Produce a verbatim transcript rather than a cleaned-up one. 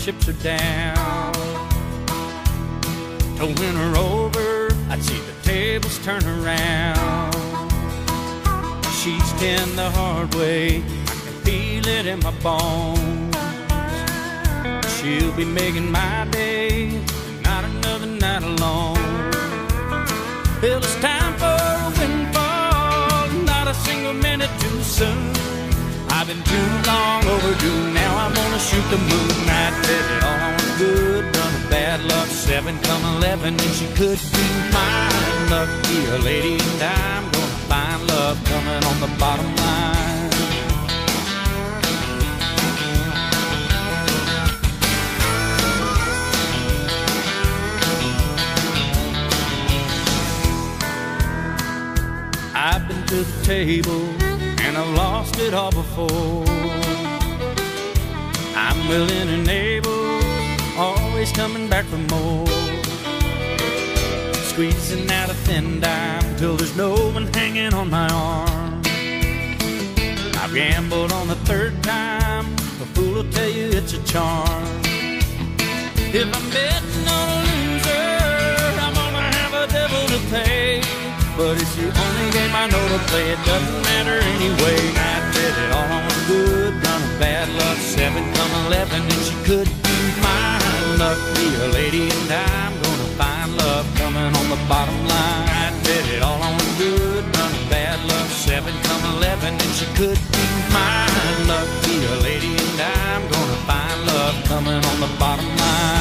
chips are down. To win her over, I'd see the tables turn around. She's ten the hard way, I can feel it in my bones. She'll be making my day, not another night alone. Well, it's time for a windfall, not a single minute too soon. I've been too long overdue, now I'm gonna shoot the moon. I did it all on good run of bad luck, seven come eleven, and she could be mine. Lucky a lady, and I'm gonna find love coming on the bottom line. I've been to the table and I've lost it all before. I'm willing and able, always coming back for more. Squeezing out a thin dime till there's no one hanging on my arm. I've gambled on the third time, a fool will tell you it's a charm. If I'm betting on a loser, I'm gonna have a devil to pay. But it's the only game I know to play, it doesn't matter anyway. I did it all on a good run of bad luck, seven come eleven, and she could be mine. Lucky a lady, and I'm gonna find love coming on the bottom line. I did it all on a good run of bad luck, seven come eleven, and she could be mine. Lucky a lady, and I'm gonna find love coming on the bottom line.